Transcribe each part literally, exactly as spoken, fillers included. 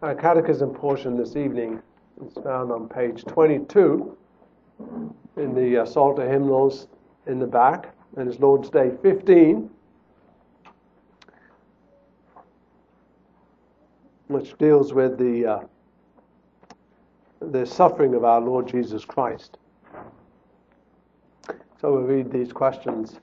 Our catechism portion this evening is found on page twenty-two in the uh, Psalter hymnals in the back, and it's Lord's Day fifteen, which deals with the uh, the suffering of our Lord Jesus Christ. So we'll read these questions.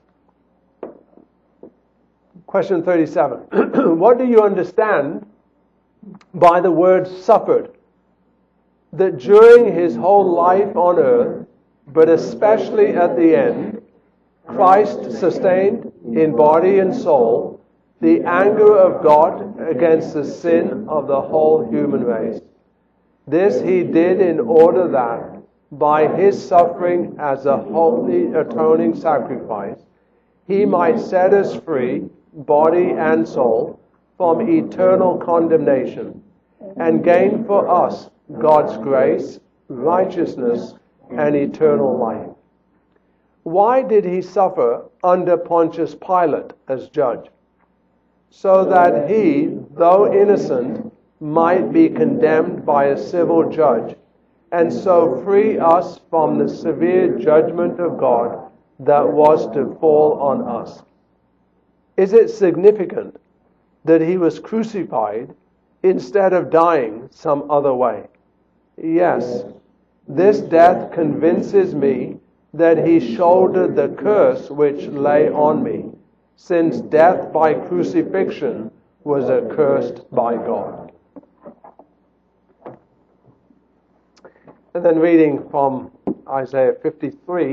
Question thirty-seven. What do you understand by the word suffered? That during his whole life on earth, but especially at the end, Christ sustained in body and soul the anger of God against the sin of the whole human race. This he did in order that, by his suffering as a holy atoning sacrifice, he might set us free, body and soul, from eternal condemnation, and gain for us God's grace, righteousness, and eternal life. Why did he suffer under Pontius Pilate as judge? So that he, though innocent, might be condemned by a civil judge, and so free us from the severe judgment of God that was to fall on us. Is it significant that he was crucified instead of dying some other way? Yes, this death convinces me that he shouldered the curse which lay on me, since death by crucifixion was accursed by God. And then reading from Isaiah fifty-three,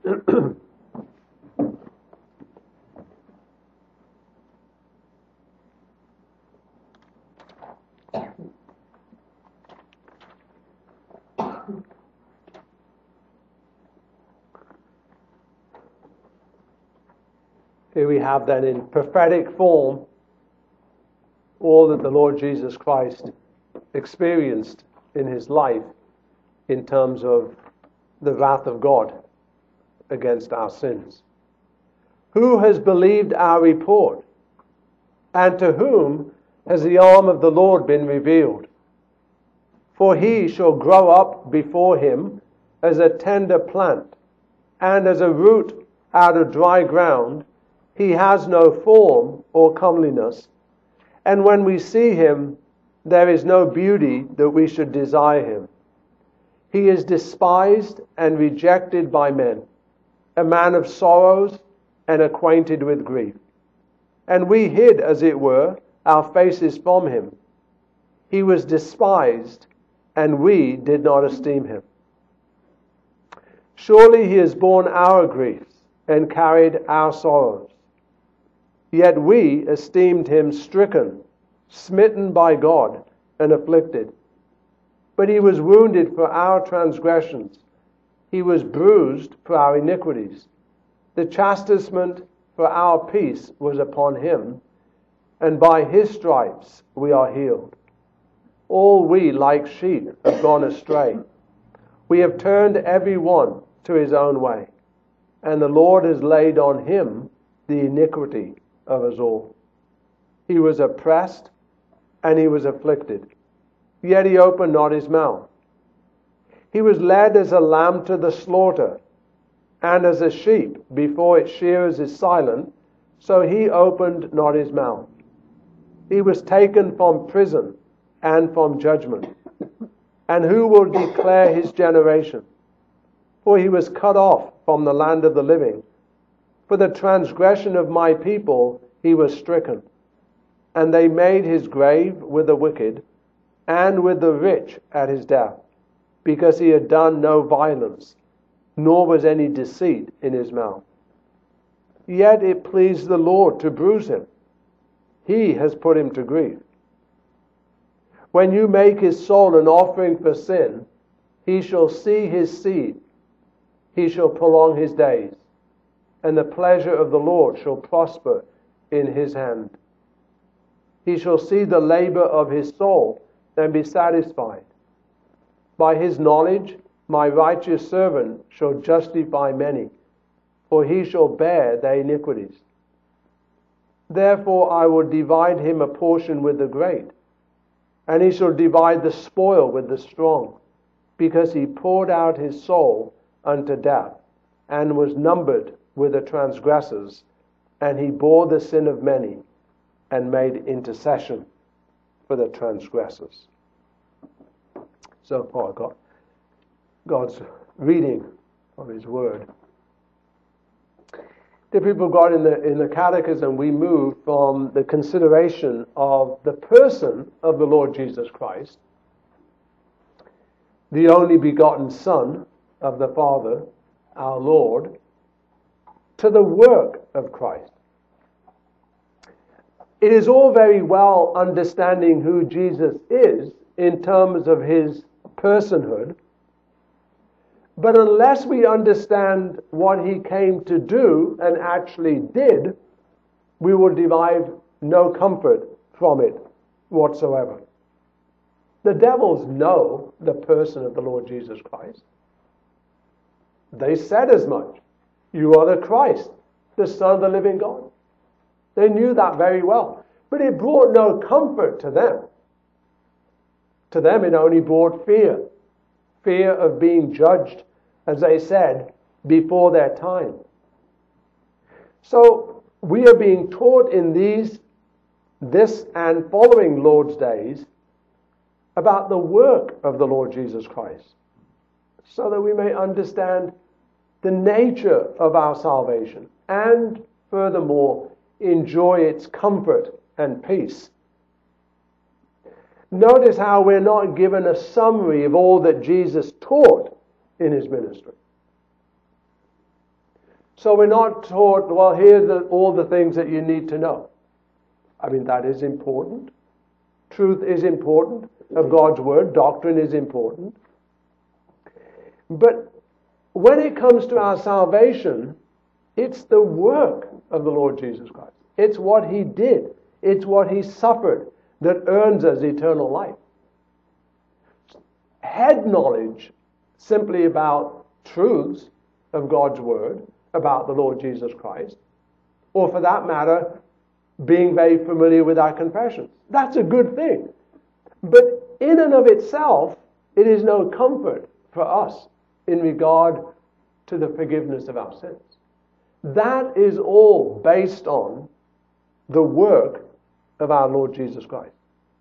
here we have then in prophetic form all that the Lord Jesus Christ experienced in his life in terms of the wrath of God against our sins. Who has believed our report? And to whom has the arm of the Lord been revealed? For he shall grow up before him as a tender plant, and as a root out of dry ground. He has no form or comeliness, and when we see him, there is no beauty that we should desire him. He is despised and rejected by men, a man of sorrows and acquainted with grief. And we hid, as it were, our faces from him. He was despised, and we did not esteem him. Surely he has borne our griefs and carried our sorrows. Yet we esteemed him stricken, smitten by God, and afflicted. But he was wounded for our transgressions. He was bruised for our iniquities. The chastisement for our peace was upon him, and by his stripes we are healed. All we, like sheep, have gone astray. We have turned every one to his own way, and the Lord has laid on him the iniquity of us all. He was oppressed and he was afflicted, yet he opened not his mouth. He was led as a lamb to the slaughter, and as a sheep before its shearers is silent, so he opened not his mouth. He was taken from prison and from judgment. And who will declare his generation? For he was cut off from the land of the living. For the transgression of my people he was stricken. And they made his grave with the wicked, and with the rich at his death, because he had done no violence, nor was any deceit in his mouth. Yet it pleased the Lord to bruise him. He has put him to grief. When you make his soul an offering for sin, he shall see his seed. He shall prolong his days, and the pleasure of the Lord shall prosper in his hand. He shall see the labor of his soul and be satisfied. By his knowledge, my righteous servant shall justify many, for he shall bear their iniquities. Therefore I will divide him a portion with the great, and he shall divide the spoil with the strong, because he poured out his soul unto death, and was numbered with the transgressors, and he bore the sin of many, and made intercession for the transgressors. So far, God, God's reading of his word. The people of God, in the, in the Catechism, we move from the consideration of the person of the Lord Jesus Christ, the only begotten Son of the Father, our Lord, to the work of Christ. It is all very well understanding who Jesus is in terms of his personhood, but unless we understand what he came to do and actually did, we will derive no comfort from it whatsoever. The devils know the person of the Lord Jesus Christ. They said as much. You are the Christ, the Son of the living God. They knew that very well. But it brought no comfort to them. To them it only brought fear. Fear of being judged, as they said, before their time. So we are being taught in these, this and following Lord's days about the work of the Lord Jesus Christ, so that we may understand the nature of our salvation and, furthermore, enjoy its comfort and peace. Notice how we're not given a summary of all that Jesus taught in his ministry. So we're not taught, well, here's the, all the things that you need to know. I mean, that is important. Truth is important of God's word. Doctrine is important. But when it comes to our salvation, it's the work of the Lord Jesus Christ. It's what he did. It's what he suffered that earns us eternal life. Head knowledge simply about truths of God's word, about the Lord Jesus Christ, or for that matter, being very familiar with our confessions. That's a good thing. But in and of itself, it is no comfort for us in regard to the forgiveness of our sins. That is all based on the work of our Lord Jesus Christ.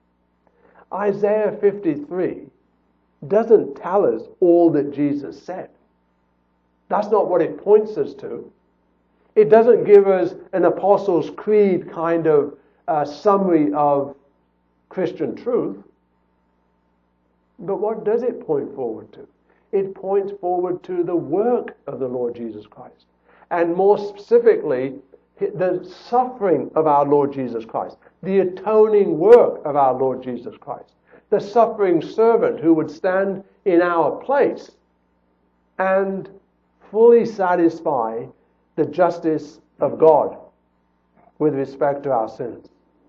Isaiah fifty-three doesn't tell us all that Jesus said. That's not what it points us to. It doesn't give us an Apostles' Creed kind of uh, summary of Christian truth. But what does it point forward to? It points forward to the work of the Lord Jesus Christ. And more specifically, the suffering of our Lord Jesus Christ. The atoning work of our Lord Jesus Christ. The suffering servant who would stand in our place and fully satisfy the justice of God with respect to our sins.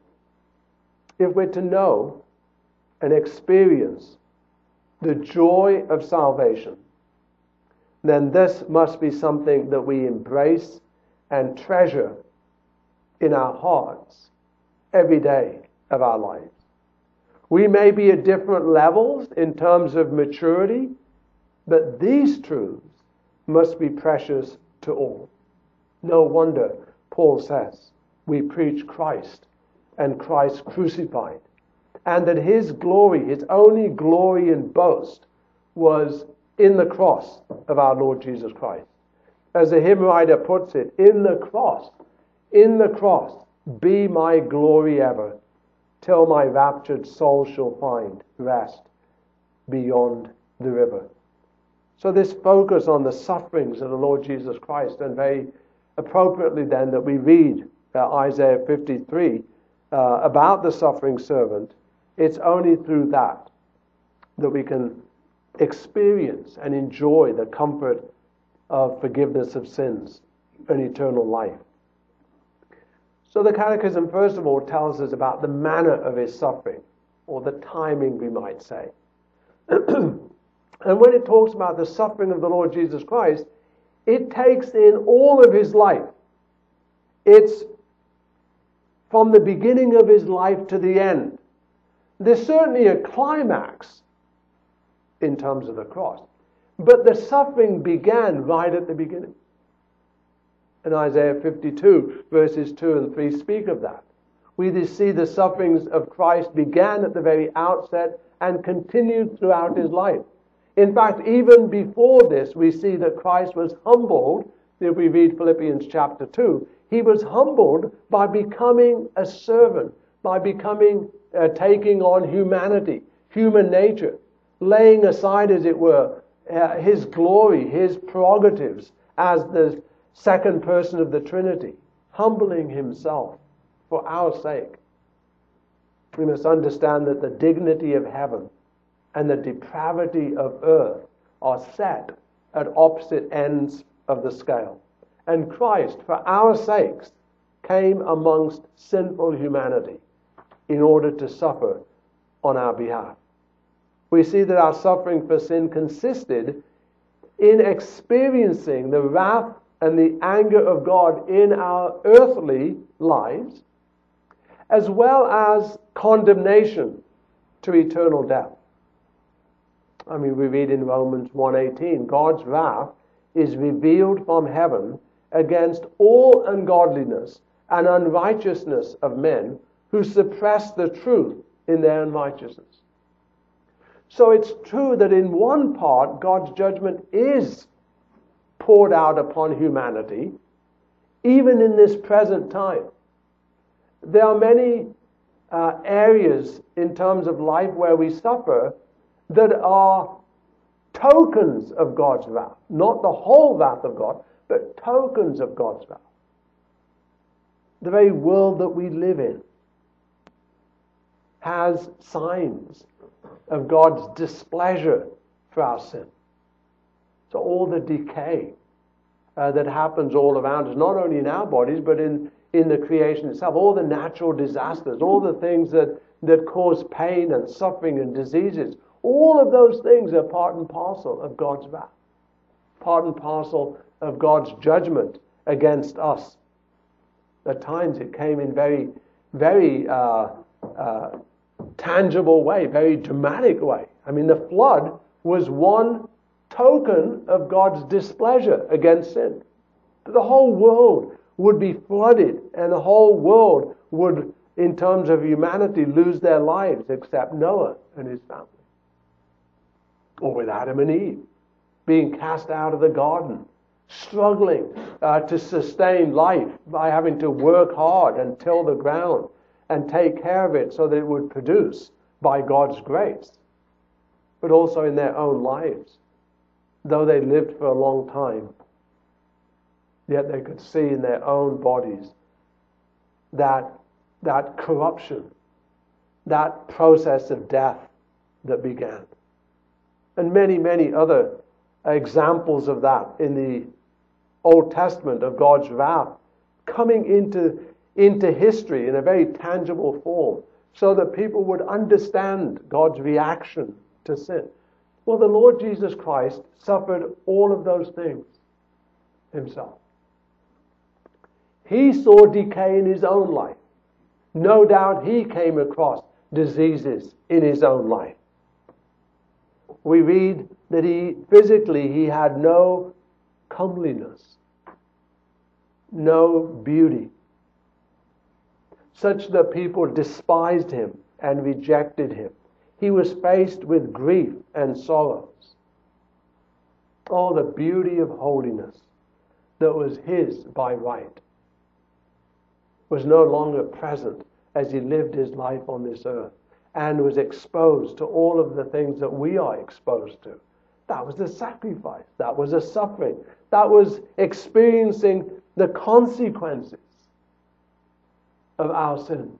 If we're to know and experience the joy of salvation, then this must be something that we embrace and treasure in our hearts every day of our lives. We may be at different levels in terms of maturity, but these truths must be precious to all. No wonder Paul says, we preach Christ and Christ crucified, and that his glory, his only glory and boast, was in the cross of our Lord Jesus Christ. As the hymn writer puts it, in the cross, in the cross, be my glory ever, till my raptured soul shall find rest beyond the river. So this focus on the sufferings of the Lord Jesus Christ, and very appropriately then that we read uh, Isaiah fifty-three uh, about the suffering servant, it's only through that that we can experience and enjoy the comfort of forgiveness of sins and eternal life. So the Catechism, first of all, tells us about the manner of his suffering, or the timing, we might say. And when it talks about the suffering of the Lord Jesus Christ, it takes in all of his life. It's from the beginning of his life to the end. There's certainly a climax in terms of the cross, but the suffering began right at the beginning. And Isaiah fifty-two, verses two and three speak of that. We see the sufferings of Christ began at the very outset and continued throughout his life. In fact, even before this, we see that Christ was humbled. If we read Philippians chapter two, he was humbled by becoming a servant, by becoming, uh, taking on humanity, human nature, laying aside, as it were, uh, his glory, his prerogatives as the second person of the Trinity, humbling himself for our sake. We must understand that the dignity of heaven and the depravity of earth are set at opposite ends of the scale. And Christ, for our sakes, came amongst sinful humanity in order to suffer on our behalf. We see that our suffering for sin consisted in experiencing the wrath and the anger of God in our earthly lives, as well as condemnation to eternal death. I mean, we read in Romans one eighteen, God's wrath is revealed from heaven against all ungodliness and unrighteousness of men who suppress the truth in their unrighteousness. So it's true that in one part, God's judgment is poured out upon humanity, even in this present time. There are many uh, areas in terms of life where we suffer that are tokens of God's wrath. Not the whole wrath of God, but tokens of God's wrath. The very world that we live in has signs of God's displeasure for our sin. So all the decay uh, that happens all around us, not only in our bodies, but in, in the creation itself, all the natural disasters, all the things that, that cause pain and suffering and diseases, all of those things are part and parcel of God's wrath, part and parcel of God's judgment against us. At times it came in very, very uh, uh, tangible way, very dramatic way. I mean, the flood was one token of God's displeasure against sin. The whole world would be flooded, and the whole world would, in terms of humanity, lose their lives except Noah and his family. Or with Adam and Eve being cast out of the garden, struggling uh, to sustain life by having to work hard and till the ground and take care of it so that it would produce by God's grace, but also in their own lives. Though they lived for a long time, yet they could see in their own bodies that, that corruption, that process of death that began. And many, many other examples of that in the Old Testament of God's wrath coming into, into history in a very tangible form so that people would understand God's reaction to sin. Well, the Lord Jesus Christ suffered all of those things himself. He saw decay in his own life. No doubt he came across diseases in his own life. We read that he physically he had no comeliness, no beauty, such that people despised him and rejected him. He was faced with grief and sorrows. Oh, the beauty of holiness that was his by right was no longer present as he lived his life on this earth and was exposed to all of the things that we are exposed to. That was a sacrifice. That was a suffering. That was experiencing the consequences of our sins.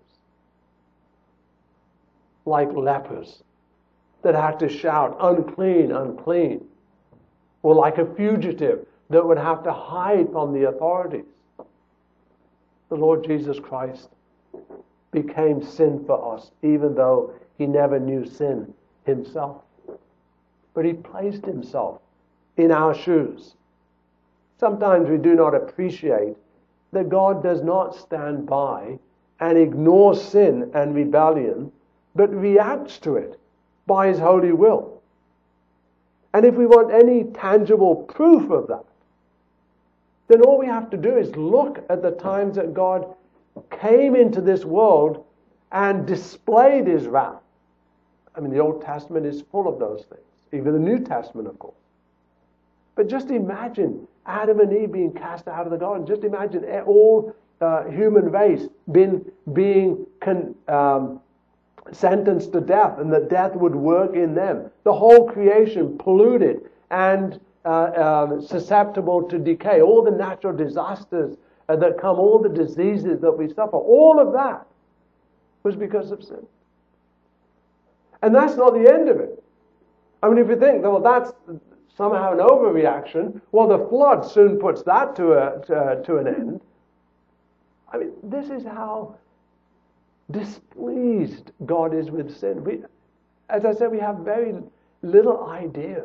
Like lepers that had to shout, unclean, unclean. Or like a fugitive that would have to hide from the authorities. The Lord Jesus Christ became sin for us, even though he never knew sin himself. But he placed himself in our shoes. Sometimes we do not appreciate that God does not stand by and ignore sin and rebellion but reacts to it by his holy will. And if we want any tangible proof of that, then all we have to do is look at the times that God came into this world and displayed his wrath. I mean, the Old Testament is full of those things, even the New Testament, of course. But just imagine Adam and Eve being cast out of the garden. Just imagine all uh, human race being, being con, um, sentenced to death, and that death would work in them. The whole creation polluted and uh, uh, susceptible to decay. All the natural disasters uh, that come, all the diseases that we suffer, all of that was because of sin. And that's not the end of it. I mean, if you think, well, that's somehow an overreaction, well, the flood soon puts that to, a, to, to an end. I mean, this is how displeased God is with sin. We, as I said, we have very little idea.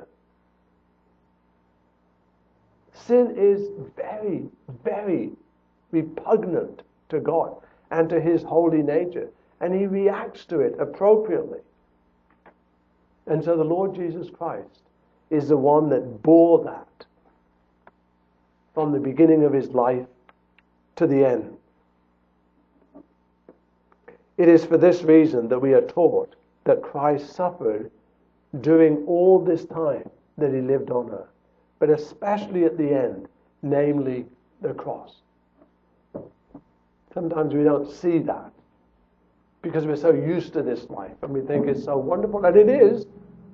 Sin is very, very repugnant to God and to his holy nature, and he reacts to it appropriately. And so the Lord Jesus Christ is the one that bore that from the beginning of his life to the end. It is for this reason that we are taught that Christ suffered during all this time that he lived on earth, but especially at the end, namely the cross. Sometimes we don't see that because we're so used to this life and we think it's so wonderful, and it is.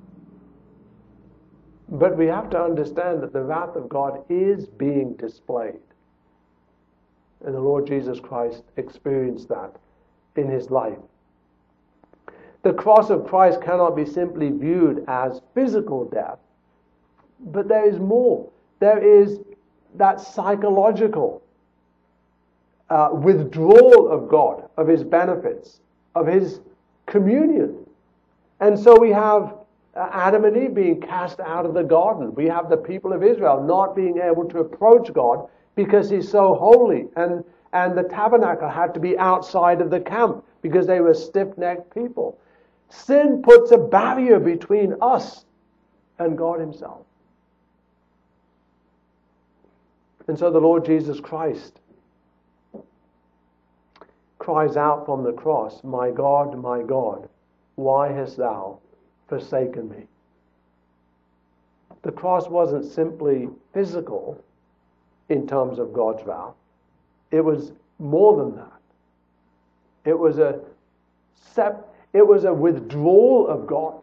But we have to understand that the wrath of God is being displayed. And the Lord Jesus Christ experienced that in his life. The cross of Christ cannot be simply viewed as physical death, but there is more. There is that psychological uh, withdrawal of God, of his benefits, of his communion. And so we have Adam and Eve being cast out of the garden. We have the people of Israel not being able to approach God because he's so holy. And, and the tabernacle had to be outside of the camp because they were stiff-necked people. Sin puts a barrier between us and God himself. And so the Lord Jesus Christ cries out from the cross, "My God, my God, why hast thou forsaken me?" The cross wasn't simply physical in terms of God's wrath. It was more than that. It was a sep- it was a withdrawal of God.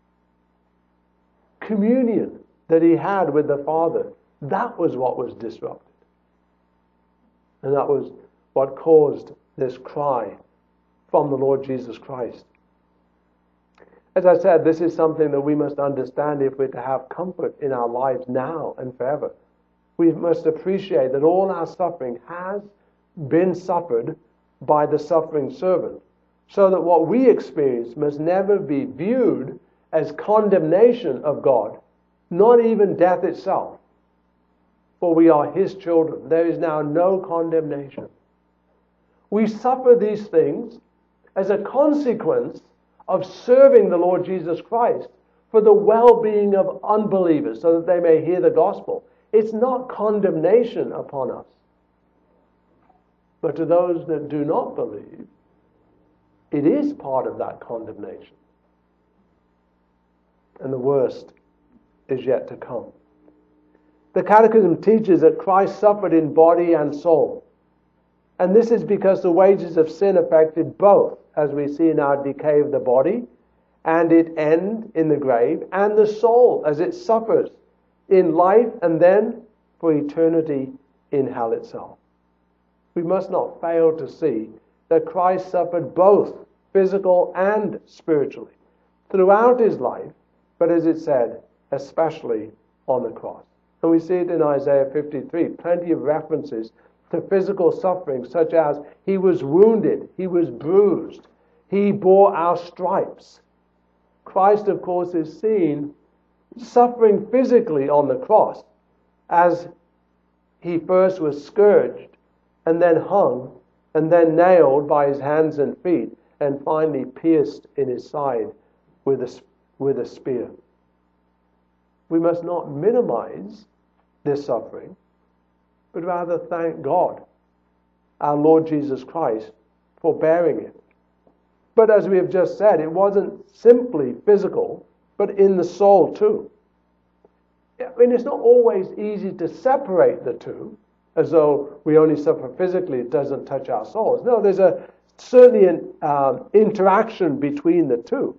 Communion that he had with the Father, that was what was disrupted. And that was what caused this cry from the Lord Jesus Christ. As I said, this is something that we must understand if we're to have comfort in our lives now and forever. We must appreciate that all our suffering has been suffered by the suffering servant, so that what we experience must never be viewed as condemnation of God, not even death itself. For we are his children. There is now no condemnation. We suffer these things as a consequence of serving the Lord Jesus Christ for the well-being of unbelievers, so that they may hear the gospel. It's not condemnation upon us. But to those that do not believe, it is part of that condemnation. And the worst is yet to come. The Catechism teaches that Christ suffered in body and soul. And this is because the wages of sin affected both, as we see in our decay of the body, and it end in the grave, and the soul as it suffers in life and then for eternity in hell itself. We must not fail to see that Christ suffered both physical and spiritually throughout his life, but as it said, especially on the cross. And we see it in Isaiah fifty-three, plenty of references to physical suffering, such as he was wounded, he was bruised, he bore our stripes. Christ, of course, is seen suffering physically on the cross as he first was scourged and then hung and then nailed by his hands and feet and finally pierced in his side with a, with a spear. We must not minimize this suffering, but rather thank God, our Lord Jesus Christ, for bearing it. But as we have just said, it wasn't simply physical, but in the soul too. I mean, it's not always easy to separate the two, as though we only suffer physically, it doesn't touch our souls. No, there's a certainly an um, interaction between the two.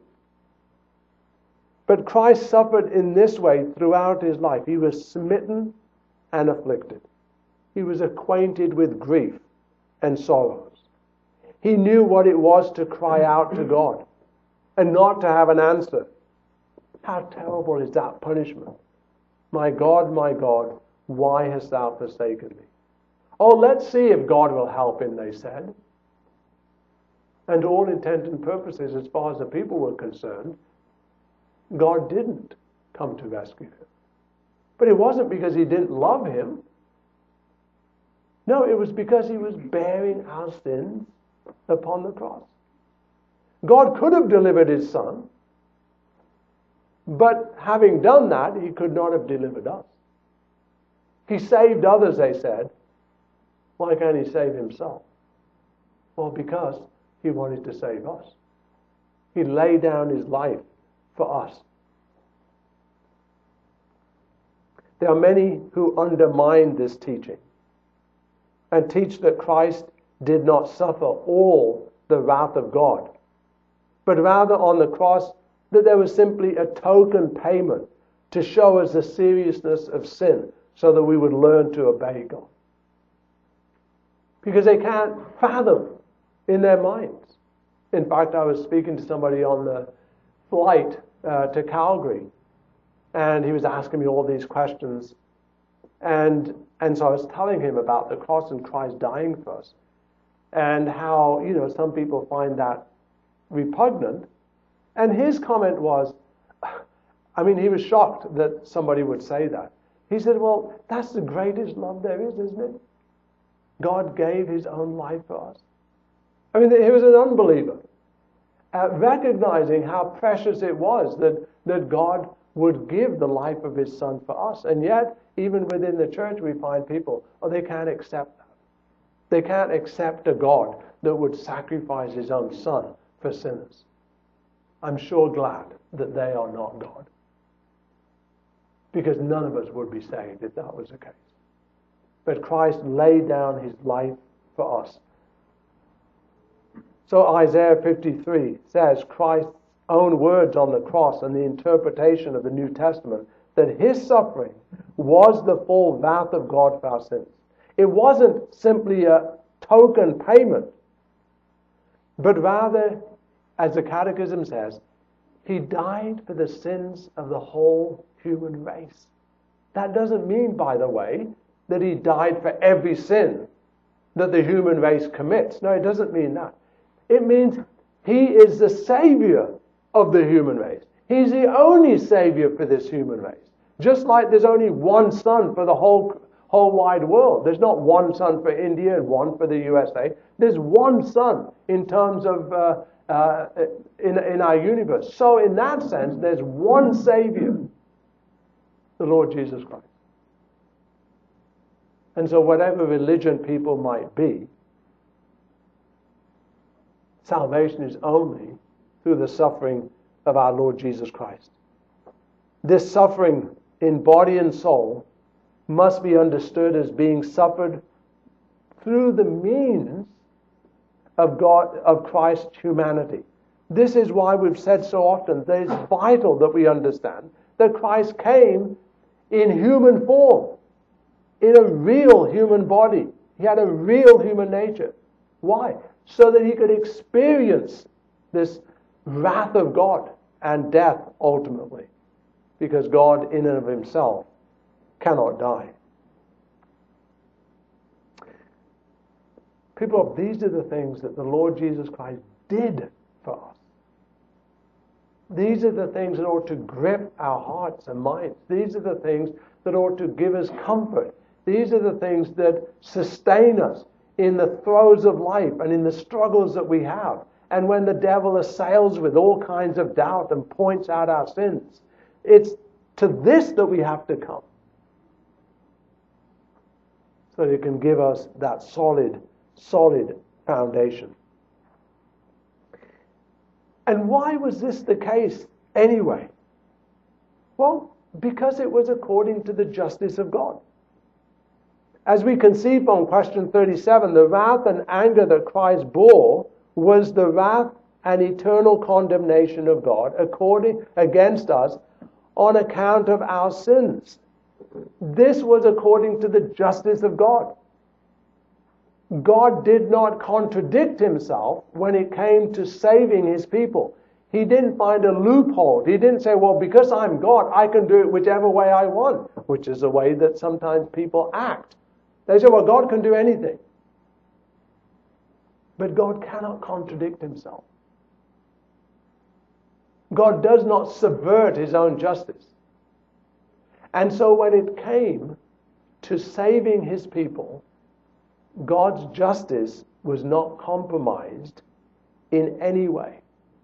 But Christ suffered in this way throughout his life. He was smitten and afflicted. He was acquainted with grief and sorrows. He knew what it was to cry out to God and not to have an answer. How terrible is that punishment? My God, my God, why hast thou forsaken me? Oh, let's see if God will help him, they said. And to all intent and purposes, as far as the people were concerned, God didn't come to rescue him. But it wasn't because he didn't love him. No, it was because he was bearing our sins upon the cross. God could have delivered his son, but having done that, he could not have delivered us. He saved others, they said. Why can't he save himself? Well, because he wanted to save us. He laid down his life for us. There are many who undermine this teaching and teach that Christ did not suffer all the wrath of God, but rather on the cross that there was simply a token payment to show us the seriousness of sin so that we would learn to obey God. Because they can't fathom in their minds. In fact, I was speaking to somebody on the flight uh, to Calgary, and he was asking me all these questions. And, and so I was telling him about the cross and Christ dying for us, and how, you know, some people find that repugnant. And his comment was, I mean, he was shocked that somebody would say that. He said, well, that's the greatest love there is, isn't it? God gave his own life for us. I mean, he was an unbeliever, uh, recognizing how precious it was that, that God would give the life of his son for us. And yet, even within the church, we find people, oh, they can't accept that. They can't accept a God that would sacrifice his own son for sinners. I'm sure glad that they are not God, because none of us would be saved if that was the case. But Christ laid down his life for us. So Isaiah fifty-three says Christ's own words on the cross and the interpretation of the New Testament, that his suffering was the full wrath of God for our sins. It wasn't simply a token payment, but rather, as the Catechism says, he died for the sins of the whole human race. That doesn't mean, by the way, that he died for every sin that the human race commits. No, it doesn't mean that. It means he is the Savior of the human race. He's the only Savior for this human race. Just like there's only one Son for the whole, whole wide world. There's not one Son for India and one for the U S A. There's one Son in terms of uh, uh, in, in our universe. So in that sense, there's one Savior, the Lord Jesus Christ. And so whatever religion people might be, salvation is only through the suffering of our Lord Jesus Christ. This suffering in body and soul must be understood as being suffered through the means of God, of Christ's humanity. This is why we've said so often that it's vital that we understand that Christ came in human form, in a real human body. He had a real human nature. Why? So that he could experience this wrath of God and death ultimately. Because God in and of himself cannot die. People, these are the things that the Lord Jesus Christ did for us. These are the things that ought to grip our hearts and minds. These are the things that ought to give us comfort. These are the things that sustain us in the throes of life and in the struggles that we have, and when the devil assails with all kinds of doubt and points out our sins, it's to this that we have to come. So it can give us that solid, solid foundation. And why was this the case anyway? Well, because it was according to the justice of God. As we can see from question thirty-seven, the wrath and anger that Christ bore was the wrath and eternal condemnation of God according against us on account of our sins. This was according to the justice of God. God did not contradict himself when it came to saving his people. He didn't find a loophole. He didn't say, well, because I'm God, I can do it whichever way I want, which is the way that sometimes people act. They say, well, God can do anything. But God cannot contradict himself. God does not subvert his own justice. And so when it came to saving his people, God's justice was not compromised in any way.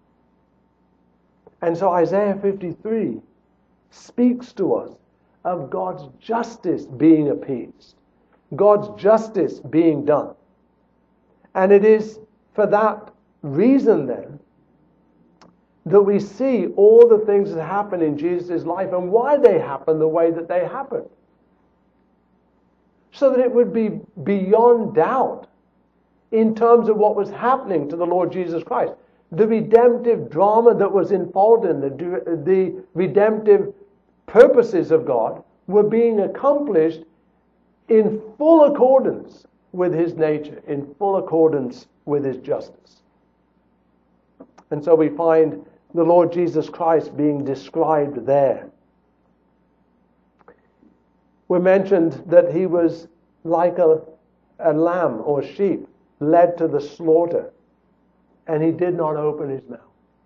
And so Isaiah fifty-three speaks to us of God's justice being appeased, God's justice being done. And it is for that reason then that we see all the things that happen in Jesus' life and why they happen the way that they happen. So that it would be beyond doubt in terms of what was happening to the Lord Jesus Christ. The redemptive drama that was unfolding, the, the redemptive purposes of God were being accomplished in full accordance with his nature, in full accordance with his justice. And so we find the Lord Jesus Christ being described there. We mentioned that he was like a, a lamb or sheep led to the slaughter, and he did not open his mouth.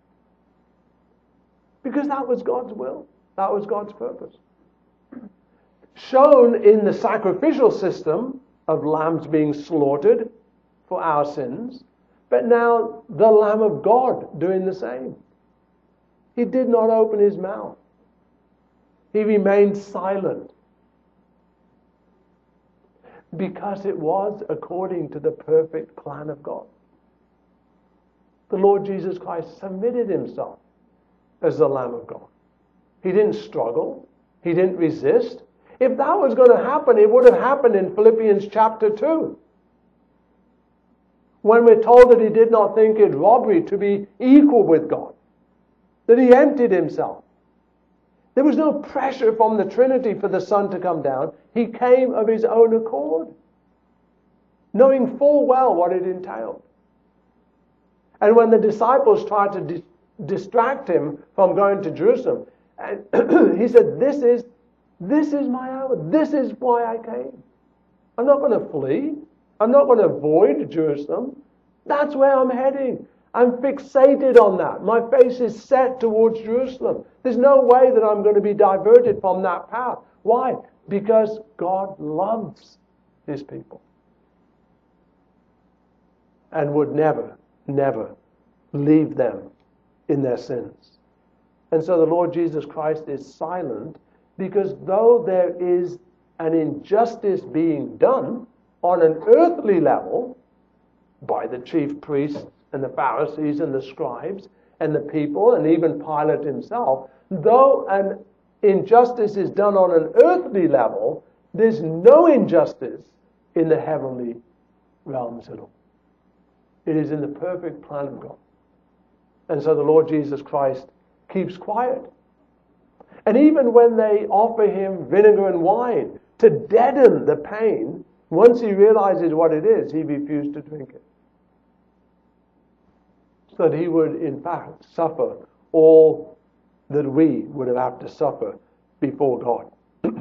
Because that was God's will. That was God's purpose. Shown in the sacrificial system of lambs being slaughtered for our sins, but now the Lamb of God doing the same. He did not open his mouth. He remained silent. Because it was according to the perfect plan of God. The Lord Jesus Christ submitted himself as the Lamb of God. He didn't struggle. He didn't resist. If that was going to happen, it would have happened in Philippians chapter two. When we're told that he did not think it robbery to be equal with God. That he emptied himself. There was no pressure from the Trinity for the Son to come down. He came of his own accord, knowing full well what it entailed. And when the disciples tried to di- distract him from going to Jerusalem, and he said, this is, this is my hour. This is why I came. I'm not going to flee. I'm not going to avoid Jerusalem. That's where I'm heading. I'm fixated on that. My face is set towards Jerusalem. There's no way that I'm going to be diverted from that path. Why? Because God loves his people. And would never, never leave them in their sins. And so the Lord Jesus Christ is silent because though there is an injustice being done on an earthly level by the chief priests and the Pharisees and the scribes and the people and even Pilate himself, though an injustice is done on an earthly level, there's no injustice in the heavenly realms at all. It is in the perfect plan of God. And so the Lord Jesus Christ keeps quiet. And even when they offer him vinegar and wine to deaden the pain, once he realizes what it is, he refused to drink it. So that he would, in fact, suffer all that we would have had to suffer before God.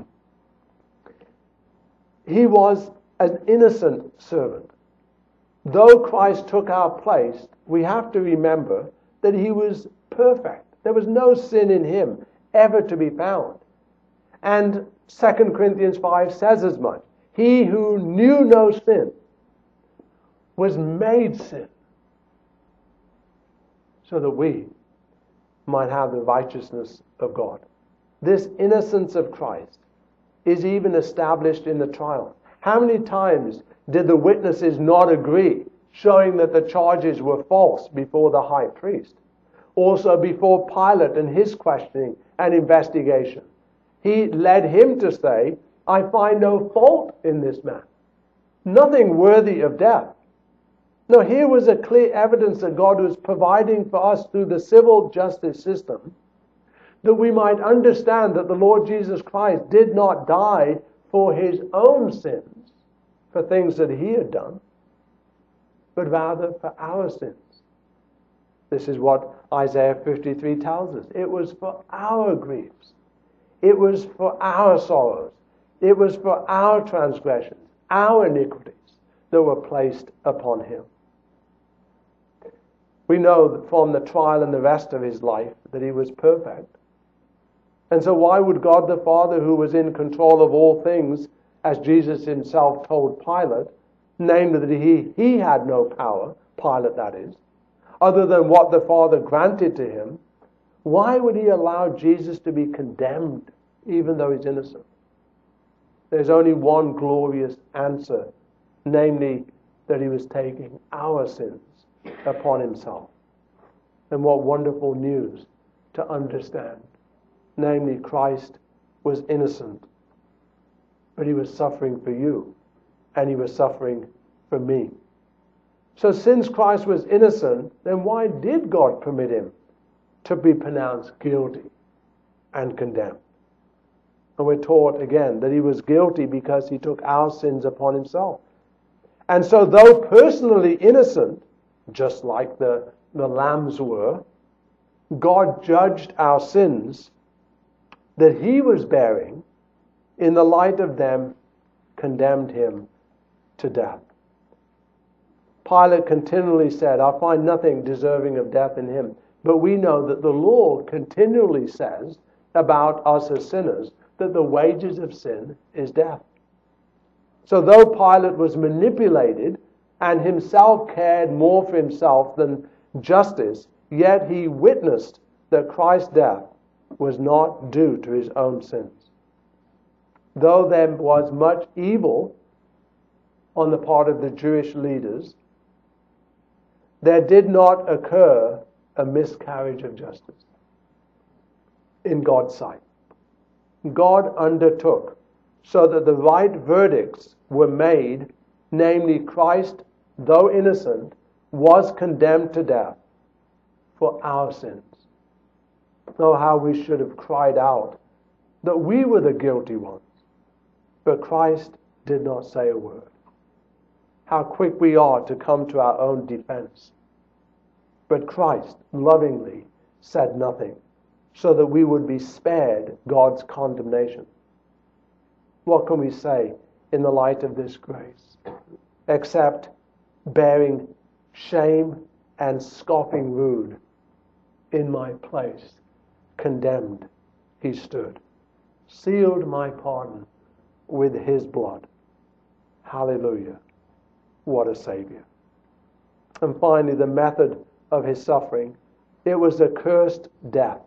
He was an innocent servant. Though Christ took our place, we have to remember that he was perfect. There was no sin in him ever to be found. And Second Corinthians five says as much. He who knew no sin was made sin so that we might have the righteousness of God. This innocence of Christ is even established in the trial. How many times did the witnesses not agree, showing that the charges were false before the high priest? Also before Pilate and his questioning and investigation. He led him to say, I find no fault in this man. Nothing worthy of death. No, here was a clear evidence that God was providing for us through the civil justice system, that we might understand that the Lord Jesus Christ did not die for his own sins, for things that he had done, but rather for our sins. This is what Isaiah fifty-three tells us. It was for our griefs. It was for our sorrows. It was for our transgressions, our iniquities that were placed upon him. We know that from the trial and the rest of his life that he was perfect. And so why would God the Father, who was in control of all things, as Jesus himself told Pilate, namely that he, he had no power, Pilate that is, other than what the Father granted to him, why would he allow Jesus to be condemned even though he's innocent? There's only one glorious answer, namely that he was taking our sins upon himself. And what wonderful news to understand. Namely, Christ was innocent, but he was suffering for you, and he was suffering for me. So since Christ was innocent, then why did God permit him to be pronounced guilty and condemned? And we're taught again that he was guilty because he took our sins upon himself. And so though personally innocent, just like the, the lambs were, God judged our sins that he was bearing in the light of them, condemned him to death. Pilate continually said, I find nothing deserving of death in him. But we know that the law continually says about us as sinners that the wages of sin is death. So though Pilate was manipulated and himself cared more for himself than justice, yet he witnessed that Christ's death was not due to his own sins. Though there was much evil on the part of the Jewish leaders, there did not occur a miscarriage of justice in God's sight. God undertook so that the right verdicts were made, namely Christ, though innocent, was condemned to death for our sins. Oh, how we should have cried out that we were the guilty ones, but Christ did not say a word. How quick we are to come to our own defense. But Christ lovingly said nothing, so that we would be spared God's condemnation. What can we say in the light of this grace, except bearing shame and scoffing rude? In my place, condemned, he stood, sealed my pardon with his blood. Hallelujah. What a Savior. And finally, the method of his suffering, it was a cursed death.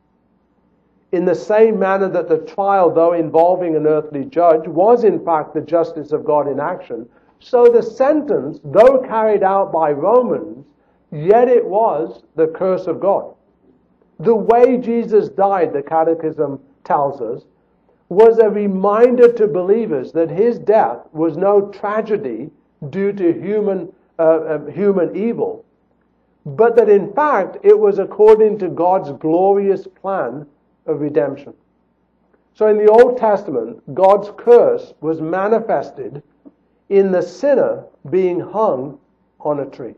In the same manner that the trial, though involving an earthly judge, was in fact the justice of God in action, so the sentence, though carried out by Romans, yet it was the curse of God. The way Jesus died, the Catechism tells us, was a reminder to believers that his death was no tragedy due to human, uh, uh, human evil, but that in fact it was according to God's glorious plan of redemption. So in the Old Testament, God's curse was manifested in the sinner being hung on a tree.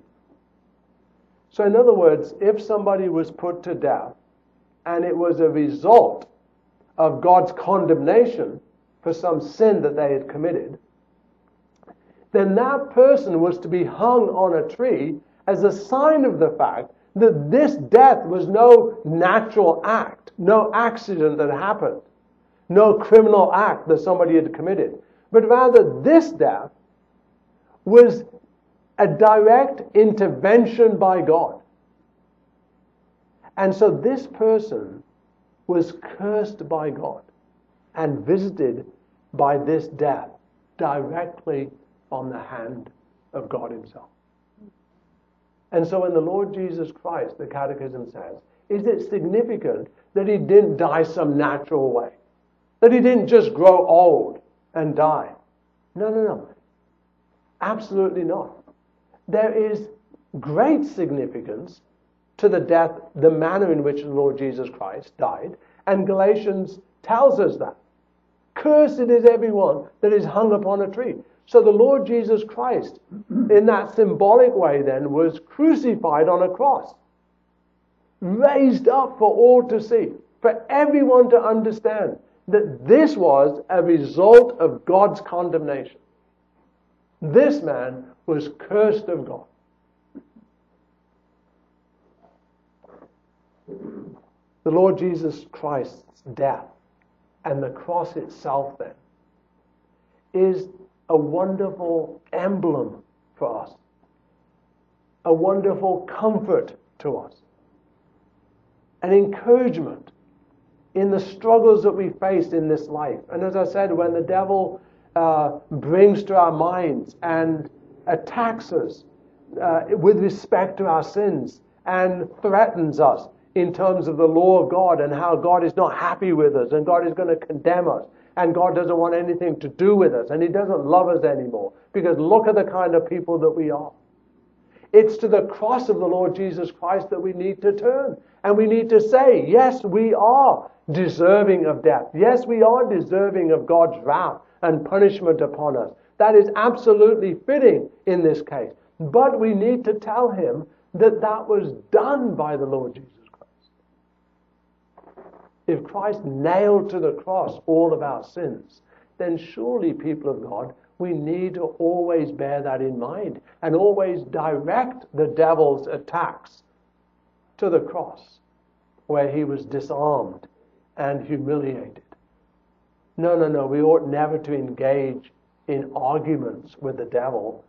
So in other words, if somebody was put to death and it was a result of God's condemnation for some sin that they had committed, then that person was to be hung on a tree as a sign of the fact that this death was no natural act, no accident that happened, no criminal act that somebody had committed, but rather this death was a direct intervention by God. And so this person was cursed by God and visited by this death directly on the hand of God himself. And so when the Lord Jesus Christ, the Catechism says, is it significant that he didn't die some natural way? That he didn't just grow old and die? No, no, no. Absolutely not. There is great significance to the death, the manner in which the Lord Jesus Christ died, and Galatians tells us that. Cursed is everyone that is hung upon a tree. So the Lord Jesus Christ, in that symbolic way then, was crucified on a cross, raised up for all to see, for everyone to understand that this was a result of God's condemnation. This man was cursed of God. The Lord Jesus Christ's death and the cross itself then is a wonderful emblem for us, a wonderful comfort to us, an encouragement in the struggles that we face in this life. And as I said, when the devil uh, brings to our minds and attacks us uh, with respect to our sins and threatens us in terms of the law of God and how God is not happy with us and God is going to condemn us and God doesn't want anything to do with us and he doesn't love us anymore because look at the kind of people that we are. It's to the cross of the Lord Jesus Christ that we need to turn. And we need to say, yes, we are deserving of death. Yes, we are deserving of God's wrath and punishment upon us. That is absolutely fitting in this case. But we need to tell him that that was done by the Lord Jesus Christ. If Christ nailed to the cross all of our sins, then surely, people of God, we need to always bear that in mind and always direct the devil's attacks to the cross where he was disarmed and humiliated. No, no, no, we ought never to engage in arguments with the devil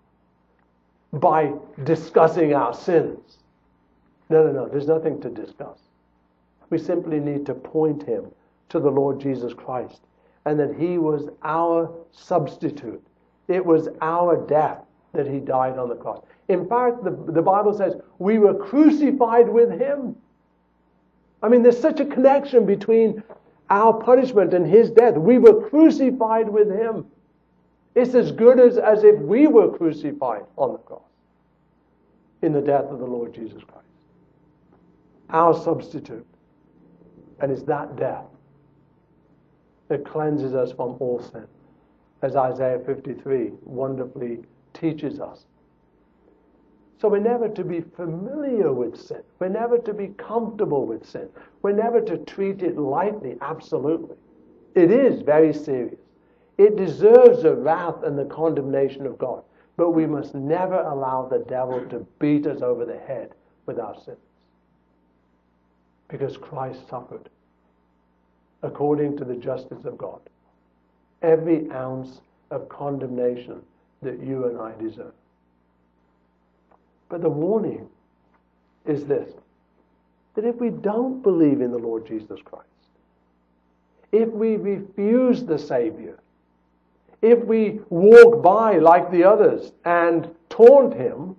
by discussing our sins. No, no, no, there's nothing to discuss. We simply need to point him to the Lord Jesus Christ and that he was our substitute. It was our death that he died on the cross. In fact, the, the Bible says we were crucified with him. I mean, there's such a connection between our punishment and his death. We were crucified with him. It's as good as, as if we were crucified on the cross in the death of the Lord Jesus Christ. Our substitute. And it's that death that cleanses us from all sin, as Isaiah fifty-three wonderfully teaches us. So we're never to be familiar with sin. We're never to be comfortable with sin. We're never to treat it lightly, absolutely. It is very serious. It deserves the wrath and the condemnation of God. But we must never allow the devil to beat us over the head with our sins. Because Christ suffered according to the justice of God every ounce of condemnation that you and I deserve. But the warning is this, that if we don't believe in the Lord Jesus Christ, if we refuse the Savior, if we walk by like the others and taunt him,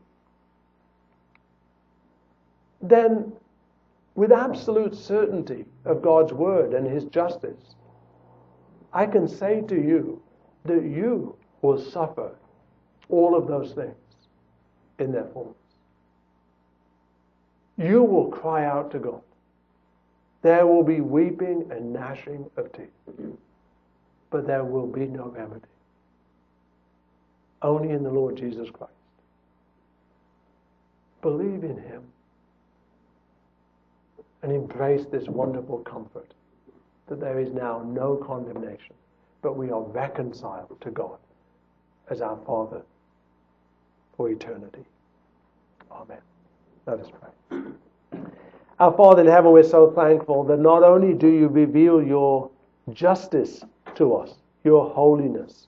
then with absolute certainty of God's word and his justice, I can say to you that you will suffer all of those things in their fullness. You will cry out to God. There will be weeping and gnashing of teeth, but there will be no remedy. Only in the Lord Jesus Christ. Believe in him and embrace this wonderful comfort that there is now no condemnation, but we are reconciled to God as our Father for eternity. Amen. Let us pray. Our Father in heaven, we're so thankful that not only do you reveal your justice to us, your holiness,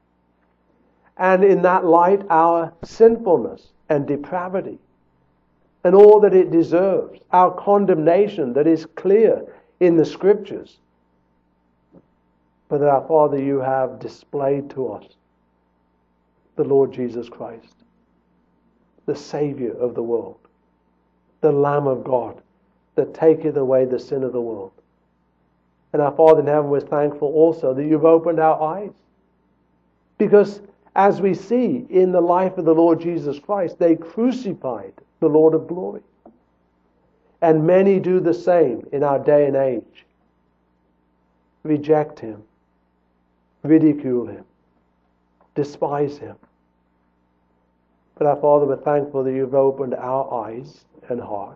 and in that light our sinfulness and depravity, and all that it deserves, our condemnation that is clear in the Scriptures, but that our Father, you have displayed to us the Lord Jesus Christ, the Savior of the world, the Lamb of God that taketh away the sin of the world. And our Father in heaven, we're thankful also that you've opened our eyes. Because as we see in the life of the Lord Jesus Christ, they crucified the Lord of glory. And many do the same in our day and age. Reject him, ridicule him, despise him. But our Father, we're thankful that you've opened our eyes and hearts.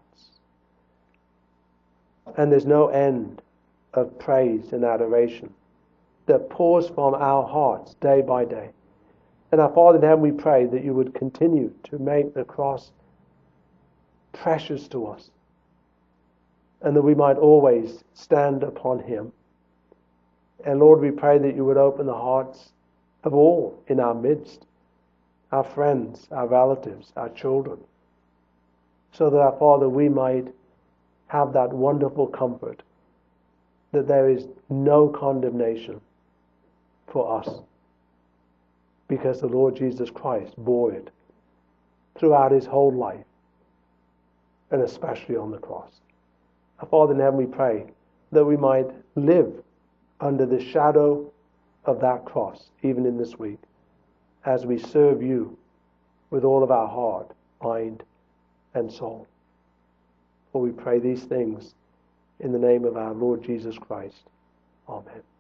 And there's no end of praise and adoration that pours from our hearts day by day. And our Father in heaven, we pray that you would continue to make the cross precious to us, and that we might always stand upon him. And Lord, we pray that you would open the hearts of all in our midst, our friends, our relatives, our children, so that our Father, we might have that wonderful comfort that there is no condemnation for us, because the Lord Jesus Christ bore it throughout his whole life, and especially on the cross. Our Father in heaven, we pray that we might live under the shadow of that cross, even in this week, as we serve you with all of our heart, mind, and soul. For we pray these things in the name of our Lord Jesus Christ. Amen.